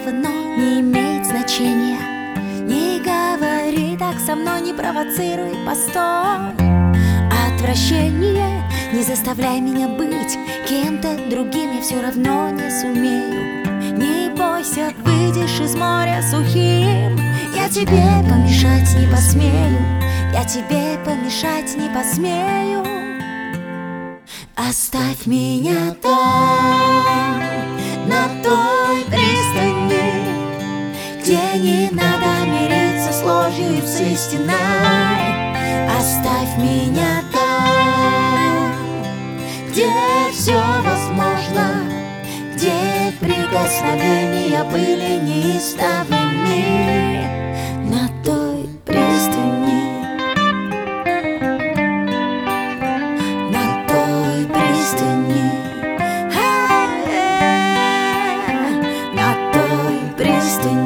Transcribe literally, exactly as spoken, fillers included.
давно не имеет значения. Не говори так со мной, не провоцируй, постой. Отвращение, не заставляй меня быть кем-то другим, я все равно не сумею. Не бойся, выйдешь из моря сухим, я тебе помешать не посмею, я тебе помешать не посмею. Оставь меня там, на той пристани, где не надо мириться с ложью и с истиной. Оставь меня там, где все возможно, где прикосновения были неистовыми, на той пристани, на той пристани, на той пристани.